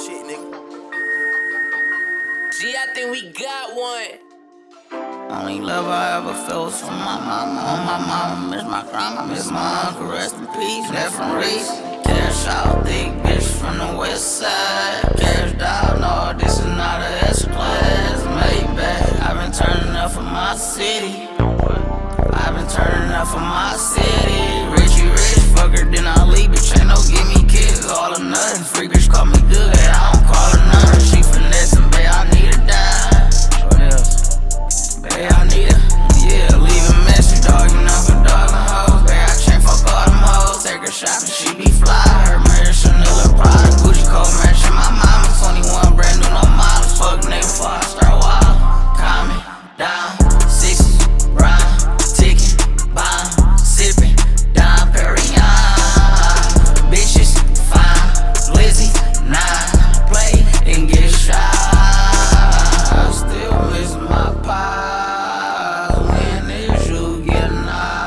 shit, nigga. Gee, I think we got one. Only love I ever felt was from my mama. On my mama, miss my grandma, miss my uncle, rest in peace. Left from Reese, cash out, thick bitch from the west side. Cash down, no, this is not a S-Class. Maybach, I've been turning up for my city. I've been turning up for my city. Richie rich, fucker, then I leave, bitch. Ain't no give me kids, all or nothing. Free bitch call me good, I don't call her none. She finessing, babe, I need a dime. What else? Babe, I need a, yeah, leave a message, dog, you know for dog and hoes. Babe, I can't fuck all them hoes. Take her shopping, she be fly. Her mirror, Chanel, and Prada. Gucci coat matching my mama. 21 brand new, no models. Fuck nigga before I start wild. Calm me down, 60s, round, ticking, bomb, sipping, down Perignon. Bitches, fine, Lizzie, 9, play and get shot. I still miss my pies. When is you getting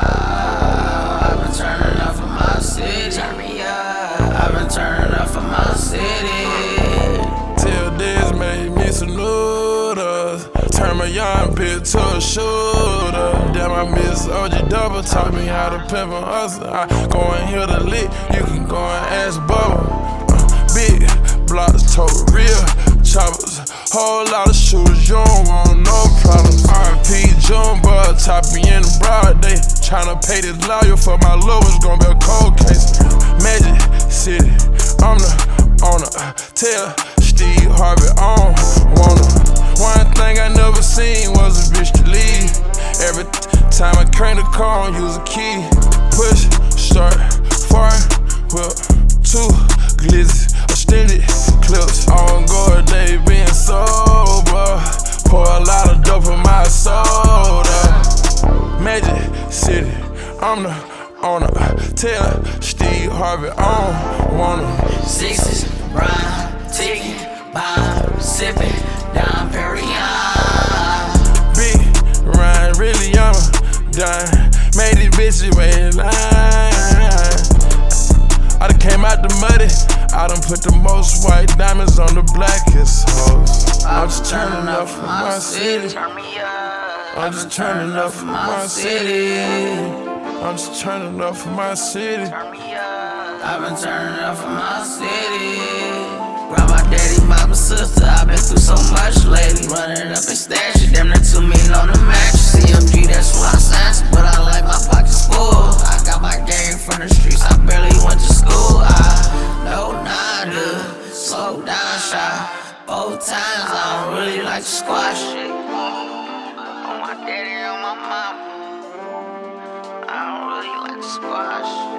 out? I've been turning up for my city. Turn me up. I've been turning up for my city. Till this made me some noodles. Turn my young bitch to a shooter. Damn, I miss OG Double. Taught me how to pimp and hustle. I go and hit the lick. You can go and ask Bubba. Big blocks, total real choppers. Whole lot of shooters, you don't want no problems. RP Jumbo, top me in the broad day. Tryna pay this lawyer for my love, it's gonna be a cold case. Magic City, I'm the owner. Tell Steve Harvey I don't want her. One thing I never seen was a bitch to leave. Every time I crank the car, I use a key. Push, start, fire, whip, 2 glizzy, extended clips. On guard, they been sober. Pour a lot of dope in my soda. Magic City, I'm the owner. Tell Steve Harvey I don't want her. 6s, round, ticking, bomb, sipping, down Perignon. Big Ryan, really I'm a dime. Made these bitches wait in line. I done came out the muddy. I done put the most white diamonds on the blackest hoes. I'm just turning up for my city. Turn me up. I'm just turning up for my city. I'm just turning up for my city. Turn me up. I've been turning up for my city. Grandma, daddy, mama, sister, I've been through so much lately. Running up and stashing, damn near 2 million on the mattress. CMG, that's who I signed to, but I like my pockets full. I got my game from the streets, I barely went to school. I know nada, slow down, shy. 4 times, I don't really like to squash shit. On my daddy, on my mama, I don't really like to squash.